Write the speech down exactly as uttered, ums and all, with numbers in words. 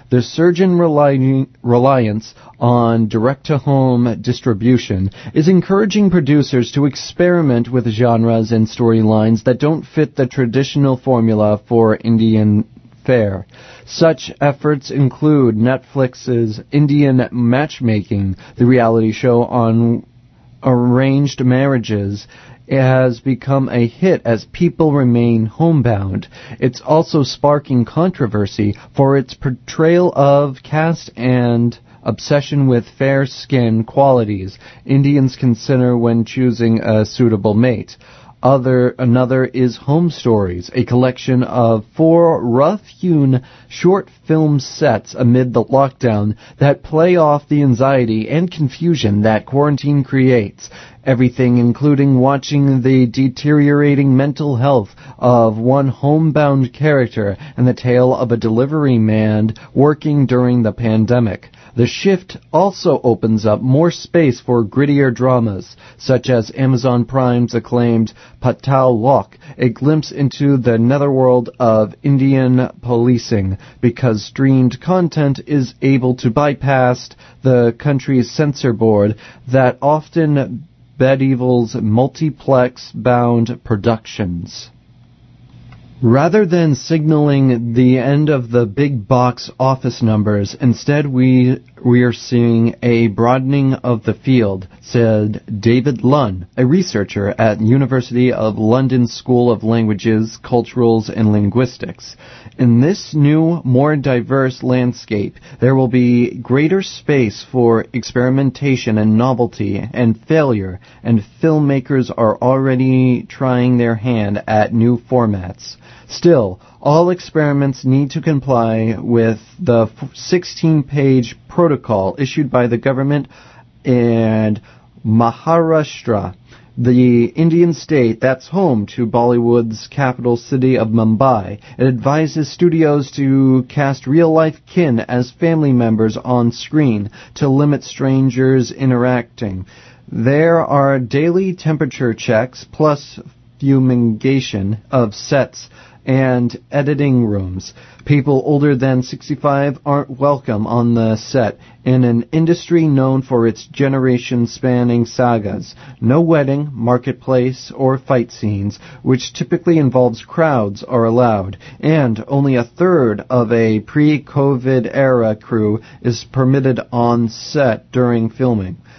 The surging reli- reliance on direct-to-home distribution is encouraging producers to experiment with genres and storylines that don't fit the traditional formula for Indian fare. Such efforts include Netflix's Indian Matchmaking, the reality show on arranged marriages. It has become a hit as people remain homebound. It's also sparking controversy for its portrayal of caste and obsession with fair skin qualities Indians consider when choosing a suitable mate. Other, another is Home Stories, a collection of four rough-hewn short film sets amid the lockdown that play off the anxiety and confusion that quarantine creates. Everything including watching the deteriorating mental health of one homebound character and the tale of a delivery man working during the pandemic. The shift also opens up more space for grittier dramas, such as Amazon Prime's acclaimed Patal Lok, a glimpse into the netherworld of Indian policing, because streamed content is able to bypass the country's censor board that often bedevils multiplex-bound productions. Rather than signaling the end of the big box office numbers, instead we we are seeing a broadening of the field, said David Lunn, a researcher at University of London School of Languages, Culturals and Linguistics. In this new, more diverse landscape, there will be greater space for experimentation and novelty and failure, and filmmakers are already trying their hand at new formats. Still, all experiments need to comply with the sixteen-page protocol issued by the government and Maharashtra, the Indian state that's home to Bollywood's capital city of Mumbai. It advises studios to cast real-life kin as family members on screen to limit strangers interacting. There are daily temperature checks plus fumigation of sets and editing rooms. People older than sixty-five aren't welcome on the set in an industry known for its generation-spanning sagas. No wedding, marketplace, or fight scenes, which typically involves crowds, are allowed, and only a third of a pre-COVID era crew is permitted on set during filming.